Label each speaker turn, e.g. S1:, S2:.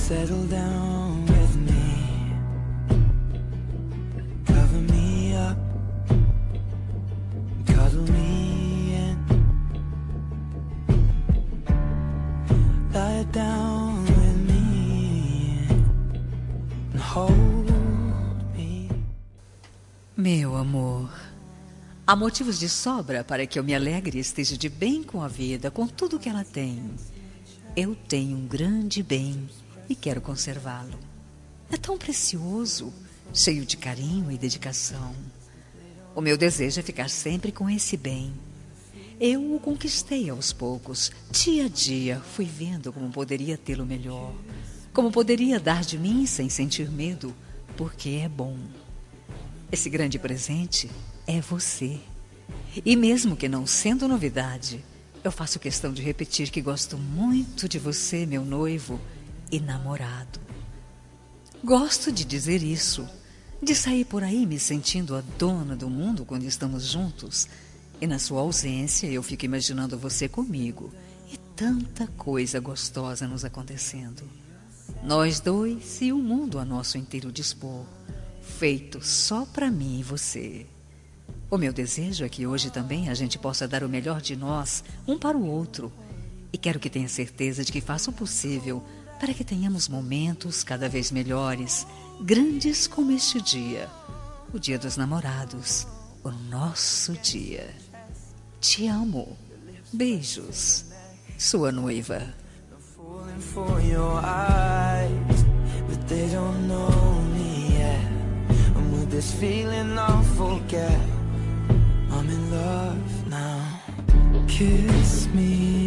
S1: settle down with me, cover me up, cuddle me in, lie down with me and hold me.
S2: Meu amor, há motivos de sobra para que eu me alegre e esteja de bem com a vida, com tudo que ela tem. Eu tenho um grande bem e quero conservá-lo. É tão precioso, cheio de carinho e dedicação. O meu desejo é ficar sempre com esse bem. Eu o conquistei aos poucos. Dia a dia fui vendo como poderia tê-lo melhor, como poderia dar de mim sem sentir medo, porque é bom. Esse grande presente é você. E mesmo que não sendo novidade, eu faço questão de repetir que gosto muito de você, meu noivo e namorado. Gosto de dizer isso, de sair por aí me sentindo a dona do mundo quando estamos juntos. E na sua ausência eu fico imaginando você comigo e tanta coisa gostosa nos acontecendo. Nós dois e o mundo a nosso inteiro dispor, feito só para mim e você. O meu desejo é que hoje também a gente possa dar o melhor de nós um para o outro. E quero que tenha certeza de que faço o possível para que tenhamos momentos cada vez melhores, grandes como este dia, o Dia dos Namorados, o nosso dia. Te amo. Beijos. Sua noiva. I'm in love now. Kiss me.